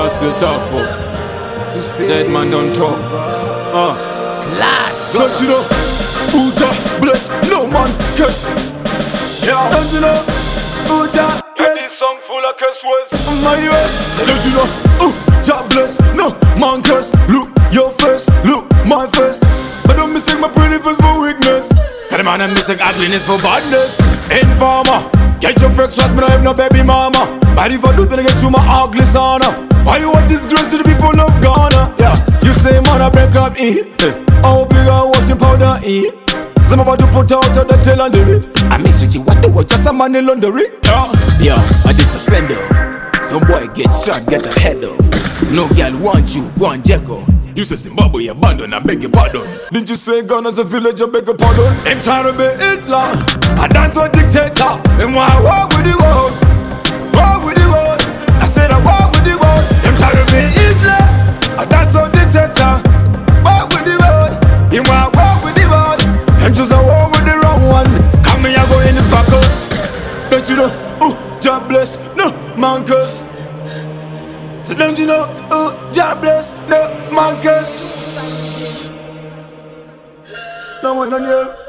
y'all still talk for? Dead man don't talk. Class. Don't you know? Uja bless, no man curse. Yeah. Don't you know? Uja bless. This song full of curse words. My way. Say don't you know? Uja bless, no man curse. Look your face, look my face. But don't mistake my pretty face for weakness. Cause the man I mistake ugliness for badness. Informer, get your fresh trust me, I have no baby mama. But if I do then I get through my ugly sauna. Why you want disgrace to the people of Ghana? Yeah, you say man I break up I hope you got washing powder I'm about to put out the tail and the rip. I miss you what the watch just a man in laundry. Yeah, I just a send off. Some boy get shot, get a head off. No girl want you, go and jack off. You say Zimbabwe abandon, I beg your pardon. Didn't you say Ghana's a village, I beg your pardon? Them trying to be Hitler, I dance on dictator. Them want to walk with the world, walk with the world. I said I walk with the world. Them trying to be Hitler, I dance on dictator. Walk with the world, you want to walk with the world. Them just a walk with the wrong one. Come here, I go in this buckle. Don't you know, God bless, no man curse. So don't you know, God bless, no man curse. No one on you.